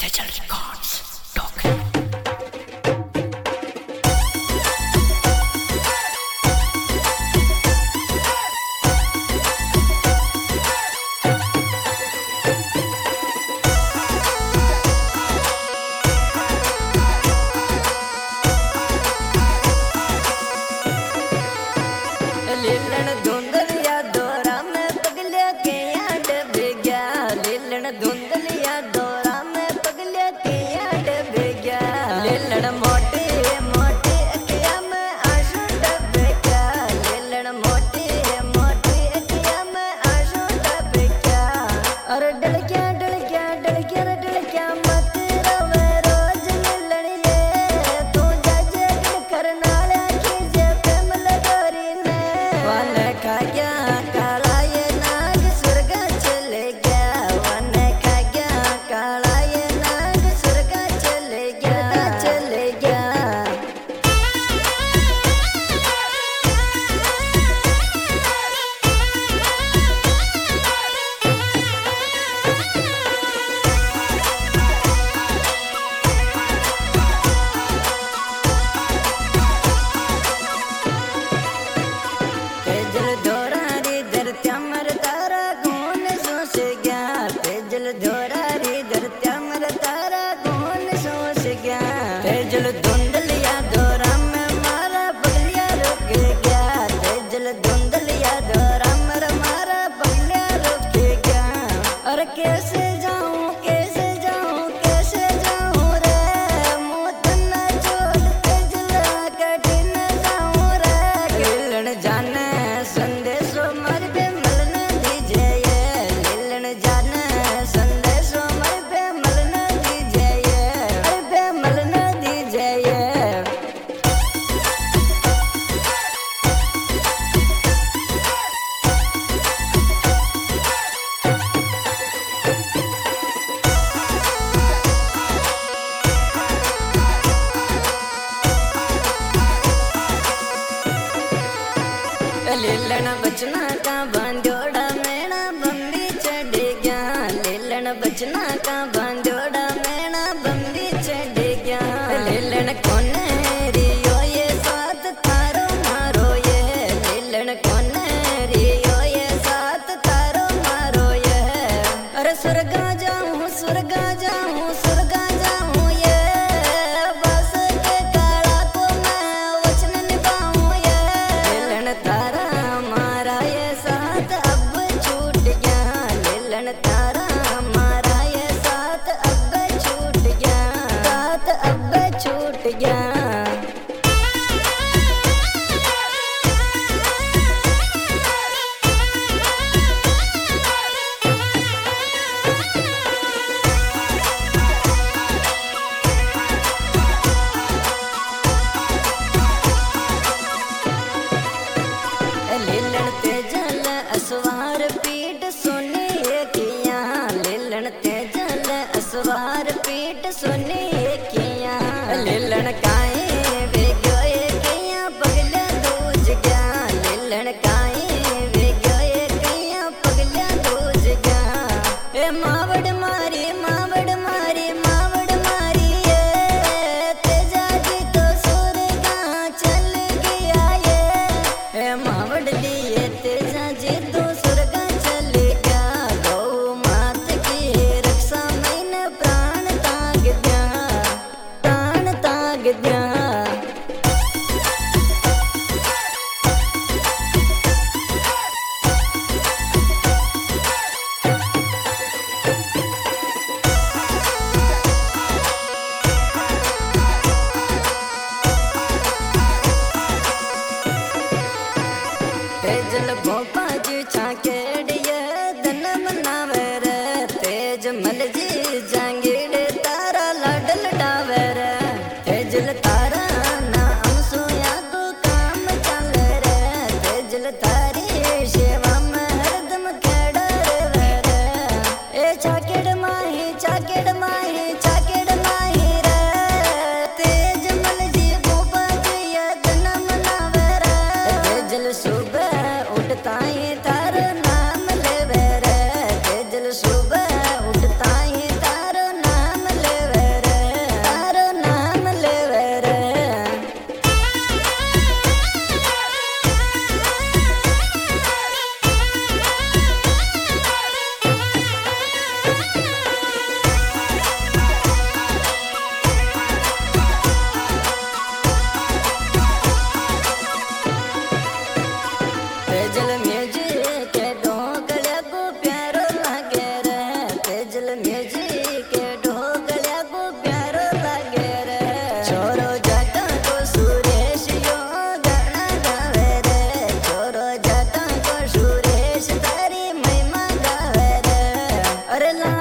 Digital Records, Talk. लीलन धुंधलिया दौरा में पगलिया के याद भेग्या। लीलन धुंधलिया दौरा में पगलिया के याद भेग्या। लीलन मोटी मोटी अखिया में आंसू डबेग्या। लीलन मोटी मोटी अखिया में आंसू डबेग्या। और डलक्या डलक्या डलक्या रे डलक्या मत रोवे रोज लीलन ये तू जाजे दिल करना खींचे प्रेम लगोरी ने। वन खा गया काला ये नाग स्वर्ग चले गया। वन खा गया काला ये नाग स्वर्ग चले गया चले गया। तेजल धोरा रे धरत्या मर तारा कौन सोच गया। तेजल धोरा रे धरत्या मर तारा कौन सोच गया। तेजल धुंधलिया धोरा में मारा पगलिया रुक गया। तेजल धुंधलिया धोरा में मारा पगलिया रुक गया। और कैसे जाऊं कैसे जाऊं कैसे जाऊं रे मुँह तन्ना छोड़ तेजल कठिन जाऊं रे। लीलन जाने संदेशो मर पे मलन दीजे ये। लीलन जाने संदेशो मर पे मलन दीजे ये। मर पे मलन दीजे ये। लीलन बचना का बांधोड़ा मेरा बम्बी चढ़ गया। लीलन बचना का बांधोड़ा मेरा बम्बी चढ़ गया। लीलन कौन रियो ये साथ तारो मारो ये। लीलन कौन रियो ये साथ तारो मारो ये। अरे स्वर्गा जाऊं स्वर्गा जाऊं स्वर्गा जाऊं ये। बस के काला को मैं वचन निभाऊं ये। लीलन तारा मारा ये साथ अब छूट गया। लीलन तारा मारा ये साथ अब छूट गया। साथ अब छूट गया। लीलन तेजल असवार पीठ सोने किया। लीलन तेजल असवार पीठ सोने किया। लीलन काए वे गए किया पगला दूज गया। लीलन काए वे गए किया पगला दूज गया। ए मावड़ मारी मावड़ मारी मावड़ मारी ये। तेजा जी तो सुरगा चल गया ये। ए मावड़ लिए तेजा जी तो सुरगा चल गया। गौ मात की रक्षा मैंने प्राण ताग दिया प्राण ताग दिया। तेजल भोपा जी छाकेड़िए धन मनावे रे। तेज मल जी जांगीड़ तारा लाडल डावे रे। तेजल तारा नाम सोया को काम चले रे। तेजल तारी सेवा में हरदम खेड़ा रे रे। ए छाकेड़ माही छाकेड़ माही छाकेड़ माही रे। तेज मल जी भोपा जी धन मनावे रे। तेजल सुबह उठता ही तार नाम लेवे रे। तेजल सुबह उठता ही कर ला